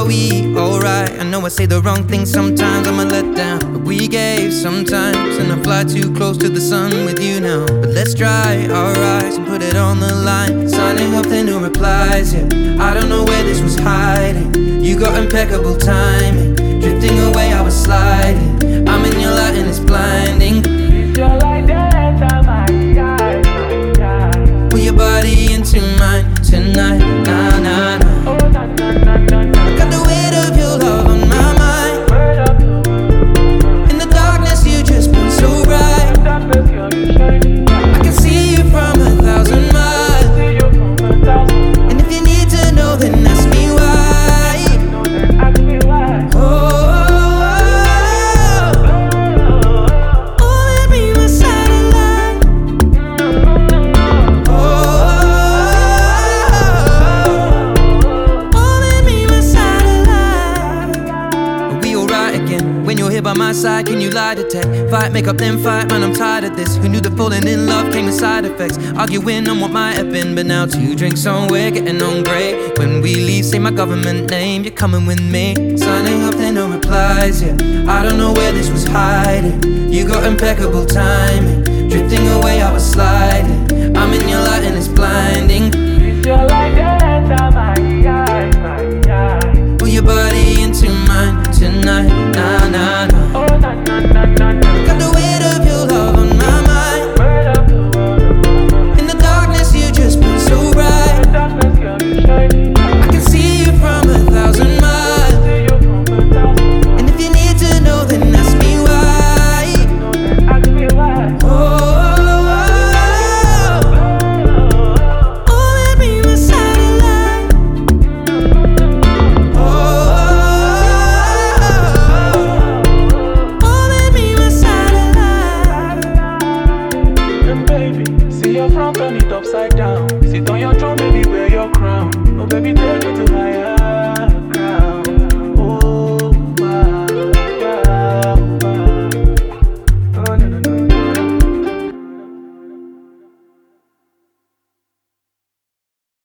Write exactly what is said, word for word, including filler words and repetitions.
are we alright? I know I say the wrong thing sometimes, I'm a letdown, but we gave sometimes, and I fly too close to the sun with you now. But let's dry our eyes and put it on the line. Signing up, then no replies, yeah. I don't know where this was hiding. You got impeccable timing. Drifting away, I was sliding. I'm in your light and it's blinding. If you're like that, I might die, might die. Put your body into mine tonight, nah, nah, nah. Oh, na na na na na. Got the weight of your love on my mind. Word up, In the darkness, you just burn so bright. darkness, girl, you shining. I can see you from a thousand miles. See you from a thousand. And if you need to know, then ask me why. Know that ask me why. Oh, oh, oh, let me my satellite. Oh, oh, let me my satellite. Are we alright again? When you're here by my side, can you lie to tech? Fight, make up, then fight, man, I'm tired of this. Who knew that falling in love came with side effects? Arguing on what might have been, but now two drinks on, we're getting on great. When we leave, say my government name, you're coming with me. Signing up, then no replies, yeah. I don't know where this was hiding. You got impeccable timing. Drifting away, I was sliding. I'm in your light and it's blinding. If you're like that, I might die, might die. Pull your body into mine tonight,